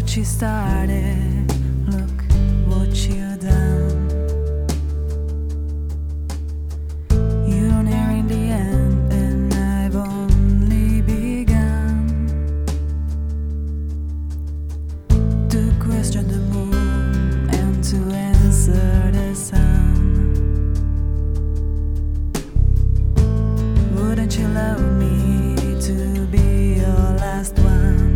what you started, look what you done. You're nearing the end and I've only begun to question the moon and to answer the sun. Wouldn't you love me to be your last one?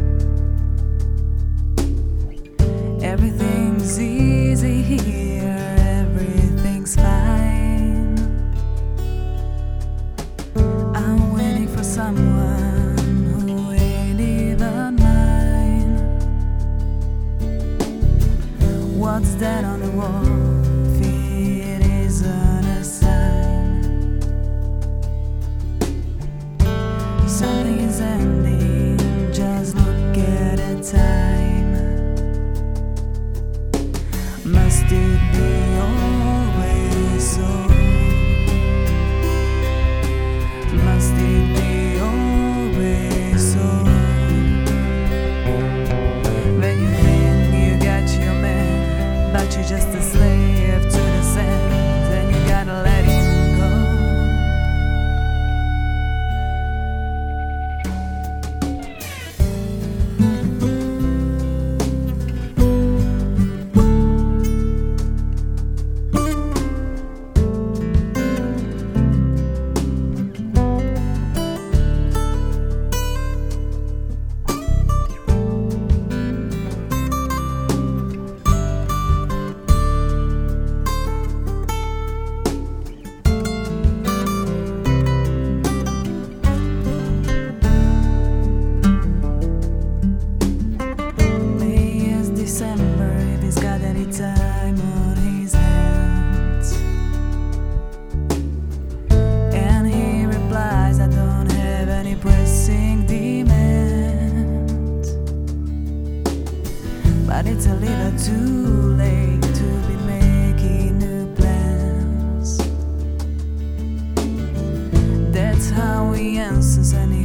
Everything's easy here, everything's fine. I'm waiting for someone who ain't even mine. What's that on the wall? If it isn't a sign, something is ending, just look at the time. Must it be always so? Must it be always so? When you think you got your man, but you're just a slave to the sand, then you gotta let him go. Time on his hands, and he replies, I don't have any pressing demands, but it's a little too late to be making new plans. That's how he answers, and